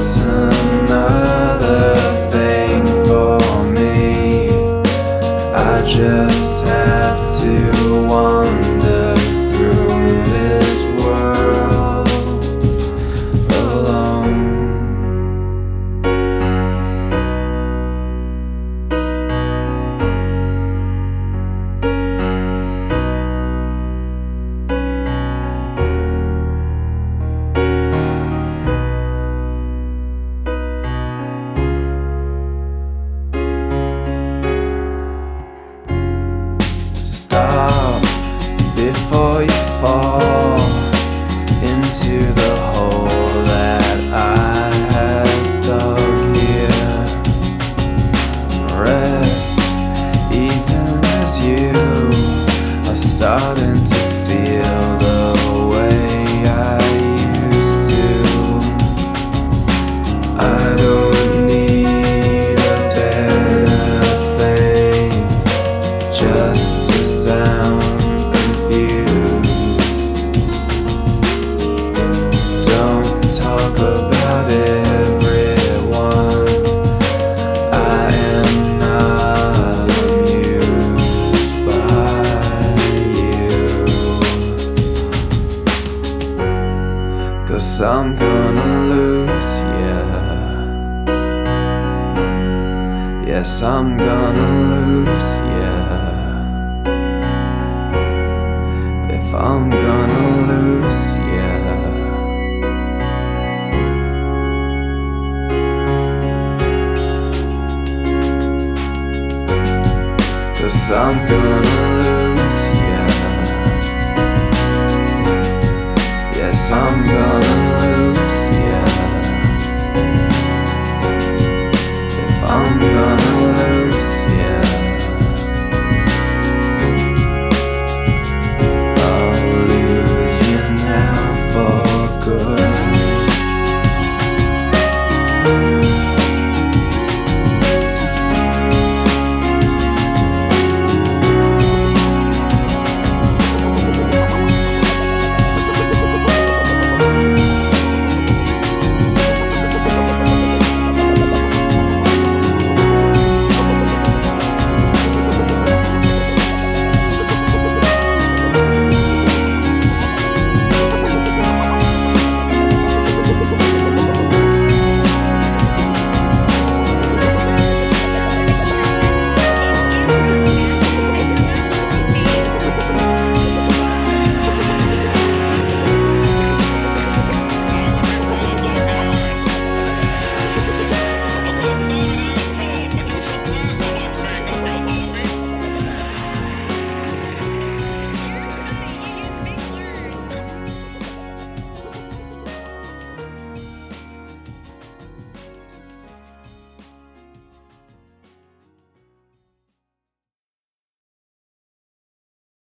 just another thing for me. I just have to wander through this world alone. Stop before you fall into the hole that I have dug here. Rest, even as you are starting to feel the way I used to. I don't need a better thing, just to sound confused. Don't talk about everyone. I am not amused by you, 'cause I'm gonna lose ya. Yes, I'm gonna lose ya. If I'm gonna lose ya, 'cause I'm gonna lose ya. Yes, I'm gonna lose ya. If I'm gonna lose ya, I'll lose you now for good.